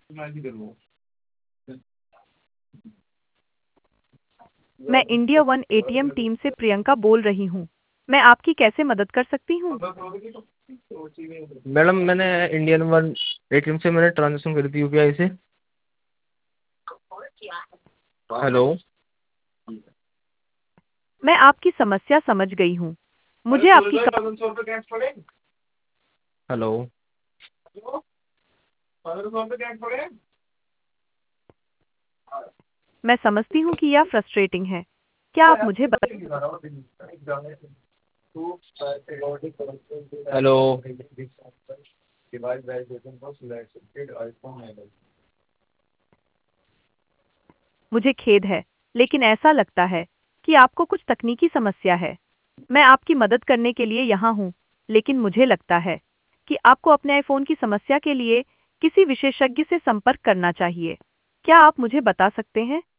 मैं India one ATM team से प्रियंका बोल रही हूँ। मैं आपकी कैसे मदद कर सकती हूँ? मैडम मैंने इंडियन वन एटीएम से मैंने ट्रांजेक्शन करी थी यूपीआई से। हेलो। मैं आपकी समस्या समझ गई हूँ। मुझे आपकी हेलो। मैं समझती हूँ कि यह फ्रस्ट्रेटिंग है। क्या आप मुझे हेलो। मुझे खेद है, लेकिन ऐसा लगता है कि आपको कुछ तकनीकी समस्या है। मैं आपकी मदद करने के लिए यहाँ हूँ, लेकिन मुझे लगता है कि आपको अपने आईफोन की समस्या के लिए किसी विशेषज्ञ से संपर्क करना चाहिए। क्या आप मुझे बता सकते हैं